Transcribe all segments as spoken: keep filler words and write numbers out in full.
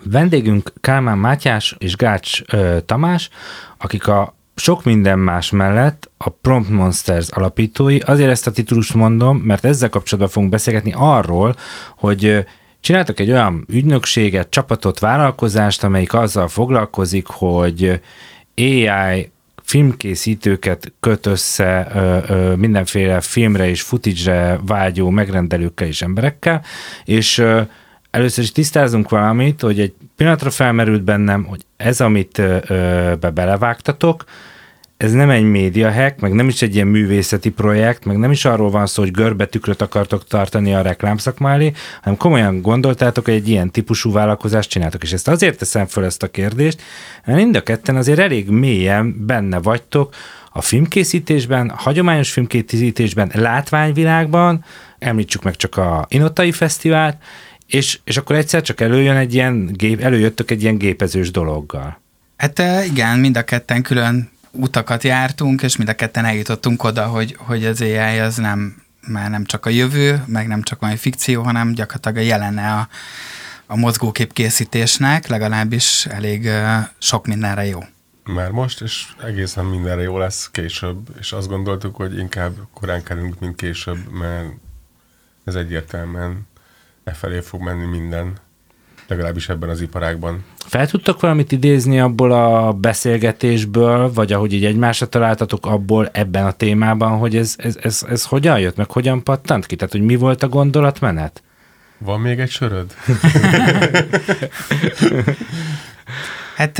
Vendégünk Kálmán Mátyás és Gács ö, Tamás, akik a sok minden más mellett a Prompt Monsters alapítói. Azért ezt a titulust mondom, mert ezzel kapcsolatban fogunk beszélgetni arról, hogy csináltak egy olyan ügynökséget, csapatot, vállalkozást, amelyik azzal foglalkozik, hogy á i filmkészítőket köt össze ö, ö, mindenféle filmre és footage-re vágyó megrendelőkkel és emberekkel, és ö, először is tisztázunk valamit, hogy egy pillanatra felmerült bennem, hogy ez, amit ö, ö, be belevágtatok, ez nem egy média hack, meg nem is egy ilyen művészeti projekt, meg nem is arról van szó, hogy görbetükröt akartok tartani a reklámszakma elé, hanem komolyan gondoltátok, hogy egy ilyen típusú vállalkozást csináltok. És ezt azért teszem föl ezt a kérdést, mert mind a ketten azért elég mélyen benne vagytok a filmkészítésben, a hagyományos filmkészítésben, látványvilágban, említsük meg csak a Inotai Fesztivált, és, és akkor egyszer csak előjön egy ilyen gép, előjöttök egy ilyen gépezős dologgal. Hát igen, mind a ketten külön utakat jártunk, és mind a ketten eljutottunk oda, hogy, hogy az á i az nem, már nem csak a jövő, meg nem csak olyan fikció, hanem gyakorlatilag a jelene a, a mozgókép készítésnek, legalábbis elég uh, sok mindenre jó. Már most, és egészen mindenre jó lesz később, és azt gondoltuk, hogy inkább korán kellünk, mint később, mert ez egyértelműen e felé fog menni minden, legalábbis ebben az iparágban. Fel tudtok valamit idézni abból a beszélgetésből, vagy ahogy így egymásra találtatok abból ebben a témában, hogy ez, ez, ez, ez hogyan jött, meg hogyan pattant ki? Tehát, hogy mi volt a gondolatmenet? Van még egy söröd? Hát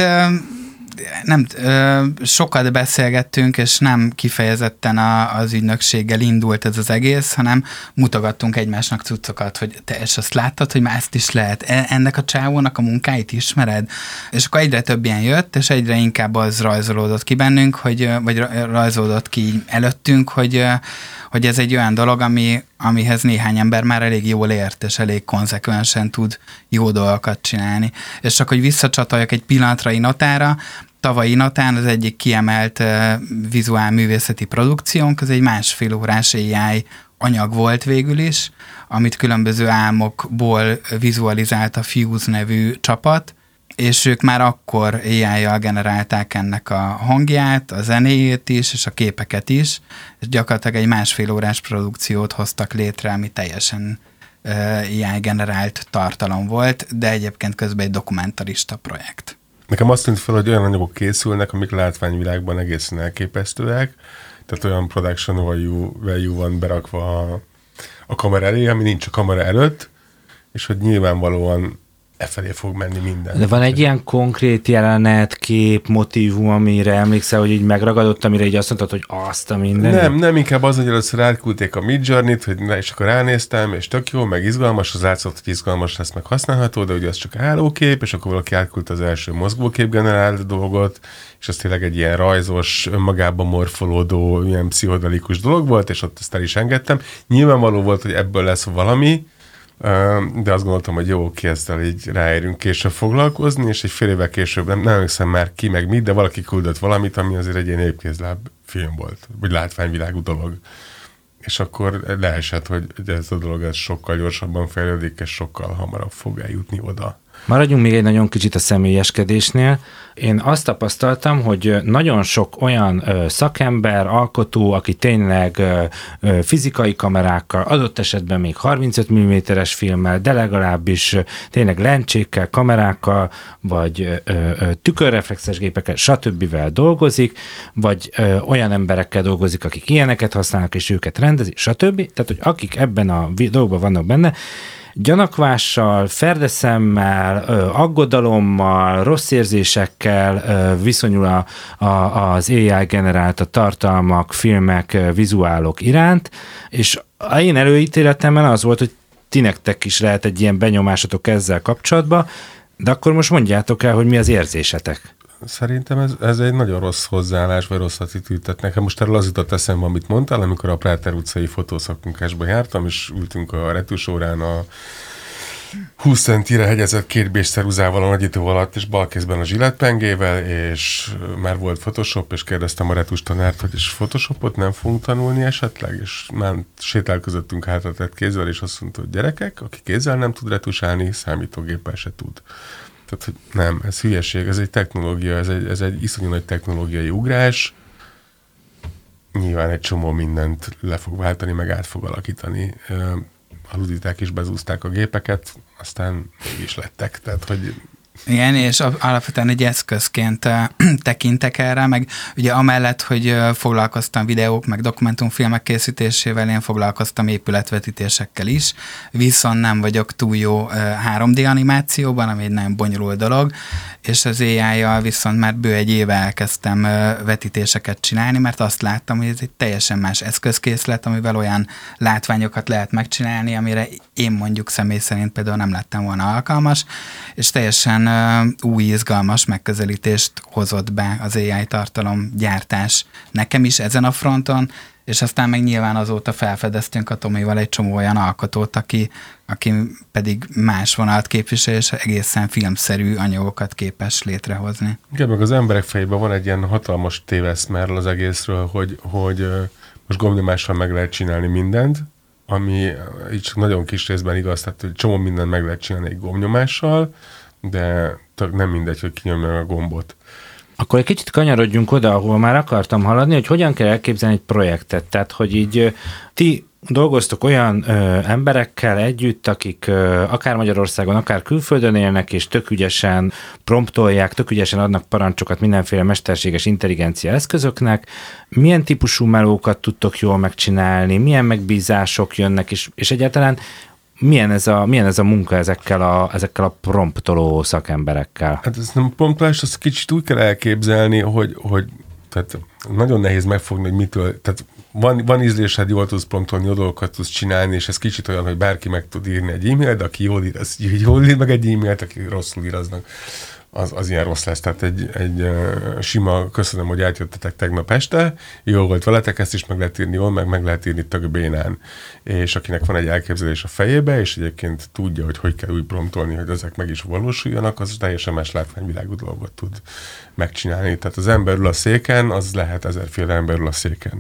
nem, sokat beszélgettünk, és nem kifejezetten a, az ügynökséggel indult ez az egész, hanem mutogattunk egymásnak cuccokat, hogy te és azt láttad, hogy már ezt is lehet. Ennek a csávónak a munkáit ismered? És akkor egyre több ilyen jött, és egyre inkább az rajzolódott ki bennünk, hogy, vagy rajzolódott ki előttünk, hogy, hogy ez egy olyan dolog, ami, amihez néhány ember már elég jól ért, és elég konzekvensen tud jó dolgokat csinálni. És csak, hogy visszacsatoljak egy pillanatra Inotára, tavaly Inotán az egyik kiemelt uh, vizuál művészeti produkciónk, az egy másfél órás á i anyag volt végül is, amit különböző álmokból vizualizált a Fuse nevű csapat, és ők már akkor á i-jal generálták ennek a hangját, a zenéjét is, és a képeket is, és gyakorlatilag egy másfél órás produkciót hoztak létre, ami teljesen uh, á i generált tartalom volt, de egyébként közben egy dokumentarista projekt. Nekem azt tűnt fel, hogy olyan anyagok készülnek, amik látványvilágban egészen elképesztőek, tehát olyan production value, value van berakva a, a kamera elé, ami nincs a kamera előtt, és hogy nyilvánvalóan e felé fog menni minden. De van egy ilyen konkrét jelenet, kép, motívum, amire emlékszel, hogy így megragadott, amire így azt mondtad, hogy azt a minden? Nem, nem, inkább az, hogy először átküldték a Midjourney-t, hogy ne, és akkor ránéztem, és tök jó, meg izgalmas, az látszott, hogy izgalmas lesz, meg használható, de ugye az csak állókép, és akkor valaki átküldte az első mozgókép generált dolgot, és az tényleg egy ilyen rajzos, önmagában morfolódó, ilyen pszichodelikus dolog volt, és ott ezt el is engedtem. Nyilvánvaló volt, hogy ebből lesz valami, de azt gondoltam, hogy jó, oké, ezzel így ráérünk később foglalkozni, és egy fél évvel később, nem, nem emlékszem már ki meg mit, de valaki küldött valamit, ami azért egy ilyen épkézláb film volt, vagy látványvilágú dolog. És akkor leesett, hogy ez a dolog ez sokkal gyorsabban fejlődik, és sokkal hamarabb fog eljutni oda. Maradjunk még egy nagyon kicsit a személyeskedésnél. Én azt tapasztaltam, hogy nagyon sok olyan ö, szakember, alkotó, aki tényleg ö, ö, fizikai kamerákkal, adott esetben még harmincöt milliméteres filmmel, de legalábbis ö, tényleg lencsékkel, kamerákkal, vagy ö, ö, tükörreflexes gépekkel, stb. Dolgozik, vagy ö, olyan emberekkel dolgozik, akik ilyeneket használnak, és őket rendezik, stb. Tehát, hogy akik ebben a dolgban vannak benne, gyanakvással, ferdeszemmel, aggodalommal, rossz érzésekkel viszonyul a, a, az á i generált tartalmak, filmek, vizuálok iránt, és a én előítéletemben az volt, hogy ti nektek is lehet egy ilyen benyomásatok ezzel kapcsolatban, de akkor most mondjátok el, hogy mi az érzésetek. Szerintem ez, ez egy nagyon rossz hozzáállás, vagy rossz attitűd. Tehát nekem most erről az jutott eszembe, amit mondtál, amikor a Práter utcai fotószakmunkásba jártam, és ültünk a retusórán a húsz centire hegyezett két bés ceruzával a nagyító alatt, és bal kézben a zsilettpengével, és már volt Photoshop, és kérdeztem a retus tanárt, hogy és Photoshopot nem fogunk tanulni esetleg, és már sétálkozottunk hátratett kézzel, és azt mondta, hogy gyerekek, aki kézzel nem tud retusálni, számítógéppel se tud. Tehát, hogy nem, ez hülyeség, ez egy technológia, ez egy, ez egy iszonyú nagy technológiai ugrás. Nyilván egy csomó mindent le fog váltani, meg át fog alakítani. A luditák is bezúzták a gépeket, aztán mégis lettek, tehát, hogy... Igen, és alapvetően egy eszközként tekintek erre, meg ugye amellett, hogy foglalkoztam videók, meg dokumentumfilmek készítésével, én foglalkoztam épületvetítésekkel is, viszont nem vagyok túl jó három dé animációban, ami egy nagyon bonyolult dolog, és az á í-jal viszont már bő egy éve elkezdtem vetítéseket csinálni, mert azt láttam, hogy ez egy teljesen más eszközkészlet, amivel olyan látványokat lehet megcsinálni, amire én mondjuk személy szerint például nem lettem volna alkalmas, és teljesen új, izgalmas megközelítést hozott be az á í tartalomgyártás nekem is ezen a fronton, és aztán meg nyilván azóta felfedeztünk a Tomival egy csomó olyan alkotót, aki, aki pedig más vonalt képvisel, és egészen filmszerű anyagokat képes létrehozni. Igen, meg az emberek fejében van egy ilyen hatalmas téveszme erről az egészről, hogy, hogy most gombnyomással meg lehet csinálni mindent, ami így csak nagyon kis részben igaz, tehát hogy csomó mindent meg lehet csinálni egy gombnyomással, de nem mindegy, hogy kinyomja a gombot. Akkor egy kicsit kanyarodjunk oda, ahol már akartam haladni, hogy hogyan kell elképzelni egy projektet. Tehát, hogy így ti dolgoztok olyan ö, emberekkel együtt, akik ö, akár Magyarországon, akár külföldön élnek, és tök ügyesen promptolják, tök ügyesen adnak parancsokat mindenféle mesterséges intelligencia eszközöknek. Milyen típusú melókat tudtok jól megcsinálni, milyen megbízások jönnek, és, és egyáltalán Milyen ez a, milyen ez a munka ezekkel a, ezekkel a promptoló szakemberekkel? Hát ez nem promptolás, azt kicsit úgy kell elképzelni, hogy, hogy tehát nagyon nehéz megfogni, hogy mitől, tehát van, van ízlésed, jól tudsz promptolni, jó dolgokat tudsz csinálni, és ez kicsit olyan, hogy bárki meg tud írni egy e-mailt, de aki jól ír, az jól ír meg egy e-mailt, aki rosszul ír, aznak az, az ilyen rossz lesz. Tehát egy, egy uh, sima, köszönöm, hogy átjöttetek tegnap este, jó volt veletek, ezt is meg lehet írni jól, meg meg lehet írni tök bénán. És akinek van egy elképzelés a fejébe, és egyébként tudja, hogy hogy kell úgy promptolni, hogy ezek meg is valósuljanak, az teljesen más látványvilágú dolgot tud megcsinálni. Tehát az ember ül a széken, az lehet ezerféle ember ül a széken.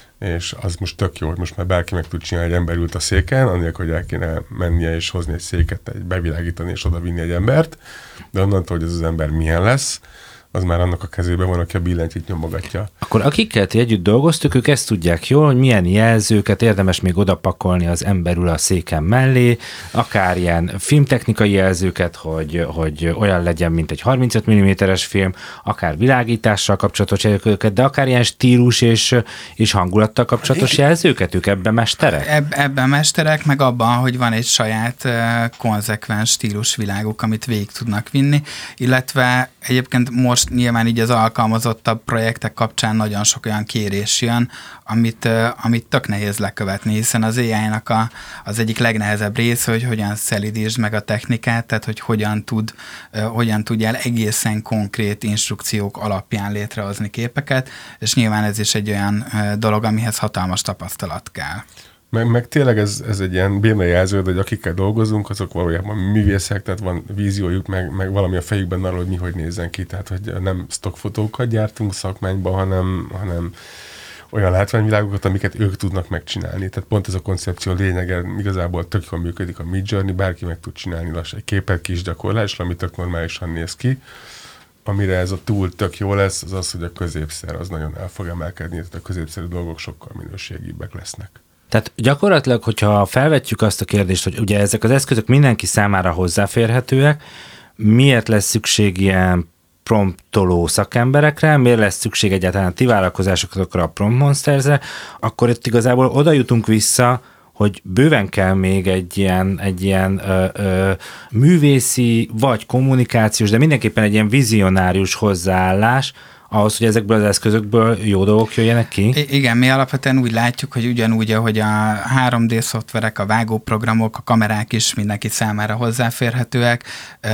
És az most tök jó, hogy most már bárki meg tud csinálni, egy ember ült a széken, annélkül, hogy el kéne mennie és hozni egy széket, egy bevilágítani és oda vinni egy embert, de onnantól, hogy ez az ember milyen lesz, az már annak a kezében van, aki a billentyűt nyomogatja. Akkor akikkel ti együtt dolgoztuk, ők ezt tudják jól, hogy milyen jelzőket érdemes még odapakolni az ember ül a széken mellé, akár ilyen filmtechnikai jelzőket, hogy, hogy olyan legyen, mint egy harmincöt milliméteres film, akár világítással kapcsolatos jelzőket, de akár ilyen stílus és, és hangulattal kapcsolatos jelzőket, ők ebben mesterek? Eb, ebben mesterek, meg abban, hogy van egy saját uh, konzekvens stílusviláguk, amit végig tudnak vinni, illetve egyébként most nyilván így az alkalmazottabb projektek kapcsán nagyon sok olyan kérés jön, amit, amit tök nehéz lekövetni, hiszen az á í-nak a, az egyik legnehezebb része, hogy hogyan szelidítsd meg a technikát, tehát hogy hogyan, tud, hogyan tudjál egészen konkrét instrukciók alapján létrehozni képeket, és nyilván ez is egy olyan dolog, amihez hatalmas tapasztalat kell. Meg, meg tényleg ez, ez egy ilyen bénajelző, hogy akikkel dolgozunk, azok valójában művészek, tehát van víziójuk, meg, meg valami a fejükben arról, hogy mi hogy nézzen ki. Tehát, hogy nem stockfotókat gyártunk szakmányban, hanem, hanem olyan látványvilágokat, amiket ők tudnak megcsinálni. Tehát pont ez a koncepció lényege, igazából tök jól működik a Midjourney, bárki meg tud csinálni lassan egy képet kis gyakorlásra, ami tök normálisan néz ki. Amire ez a túl tök jó lesz, az az, hogy a középszer az nagyon el fog emelkedni, tehát a középszerű dolgok sokkal minőségibbek lesznek. Tehát gyakorlatilag, hogyha felvetjük azt a kérdést, hogy ugye ezek az eszközök mindenki számára hozzáférhetőek, miért lesz szükség ilyen promptoló szakemberekre, miért lesz szükség egyáltalán ti vállalkozásokra a Prompt Monstersre, akkor itt igazából oda jutunk vissza, hogy bőven kell még egy ilyen, egy ilyen ö, ö, művészi vagy kommunikációs, de mindenképpen egy ilyen vizionárius hozzáállás, ahhoz, hogy ezekből az eszközökből jó dolgok jöjjenek ki? I- igen, mi alapvetően úgy látjuk, hogy ugyanúgy, ahogy a három dé szoftverek, a vágóprogramok, a kamerák is mindenki számára hozzáférhetőek,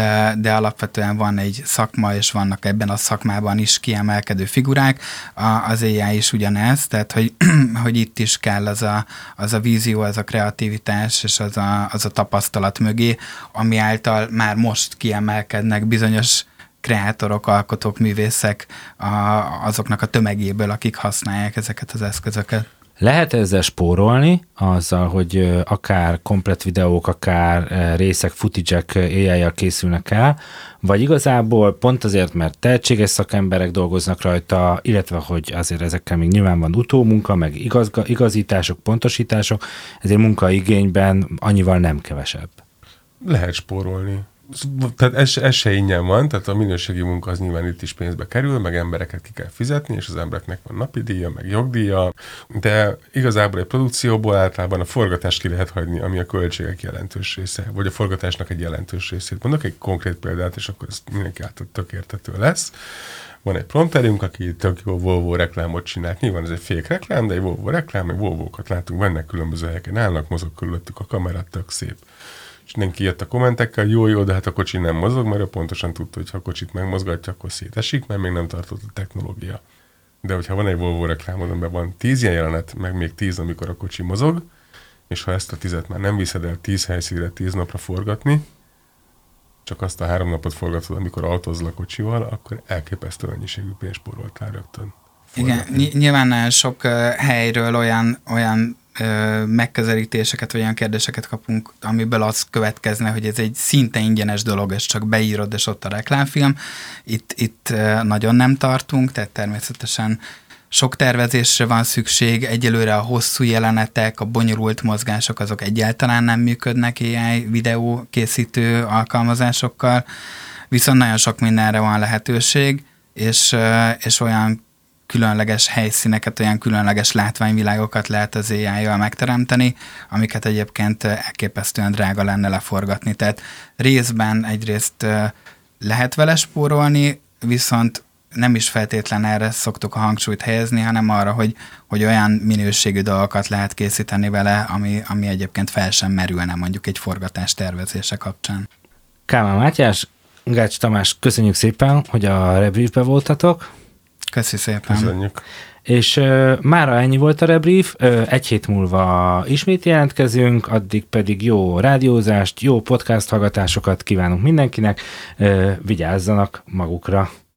de alapvetően van egy szakma, és vannak ebben a szakmában is kiemelkedő figurák. Az á í is ugyanez, tehát hogy, hogy itt is kell az a, az a vízió, az a kreativitás, és az a, az a tapasztalat mögé, ami által már most kiemelkednek bizonyos kreátorok, alkotók, művészek a, azoknak a tömegéből, akik használják ezeket az eszközöket. Lehet ezzel spórolni, azzal, hogy akár komplett videók, akár részek, footage-ek á í-jal készülnek el, vagy igazából pont azért, mert tehetséges szakemberek dolgoznak rajta, illetve hogy azért ezekkel még nyilván van utómunka, meg igaz, igazítások, pontosítások, ezért munkaigényben annyival nem kevesebb. Lehet spórolni. Tehát ez, ez se ingyen van, tehát a minőségi munka az nyilván itt is pénzbe kerül, meg embereket ki kell fizetni, és az embereknek van napi díja, meg jogdíja, de igazából egy produkcióból általában a forgatást ki lehet hagyni, ami a költségek jelentős része, vagy a forgatásnak egy jelentős részét. Mondok egy konkrét példát, és akkor ez mindenki által tök értető lesz. Van egy prompterünk, aki tök jó Volvo reklámot csinált. Nyilván ez egy fék reklám, de egy Volvo reklám, meg Volvókat látunk benne különböző helyeken állnak, mozog körülöttük a kamera, tök szép. És mindenki jött a kommentekkel, jó, jó, de hát a kocsi nem mozog, mert ő pontosan tudta, hogy ha a kocsit megmozgatja, akkor szétesik, mert még nem tartott a technológia. De hogyha van egy Volvo reklámod, amiben van tíz ilyen jelenet, meg még tíz, amikor a kocsi mozog, és ha ezt a tizet már nem viszed el tíz helyszínre, tíz napra forgatni, csak azt a három napot forgatod, amikor autózol a kocsival, akkor elképesztő mennyiségű pénzt spóroltál rögtön. Forgatni. Igen, nyilván sok helyről olyan, olyan megközelítéseket, vagy olyan kérdéseket kapunk, amiből az következne, hogy ez egy szinte ingyenes dolog, és csak beírod, és ott a reklámfilm. Itt, itt nagyon nem tartunk, tehát természetesen sok tervezésre van szükség, egyelőre a hosszú jelenetek, a bonyolult mozgások, azok egyáltalán nem működnek á i videó készítő alkalmazásokkal, viszont nagyon sok mindenre van lehetőség, és, és olyan különleges helyszíneket, olyan különleges látványvilágokat lehet az á í-jal megteremteni, amiket egyébként elképesztően drága lenne leforgatni. Tehát részben egyrészt lehet vele spórolni, viszont nem is feltétlen erre szoktuk a hangsúlyt helyezni, hanem arra, hogy, hogy olyan minőségű dolgokat lehet készíteni vele, ami, ami egyébként fel sem merülne mondjuk egy forgatás tervezése kapcsán. Kálmán Mátyás, Gács Tamás, köszönjük szépen, hogy a Rebriefbe voltatok. Köszi szépen. Köszönjük. És uh, mára ennyi volt a Rebrief, uh, egy hét múlva ismét jelentkezünk, addig pedig jó rádiózást, jó podcast hallgatásokat kívánunk mindenkinek, uh, vigyázzanak magukra.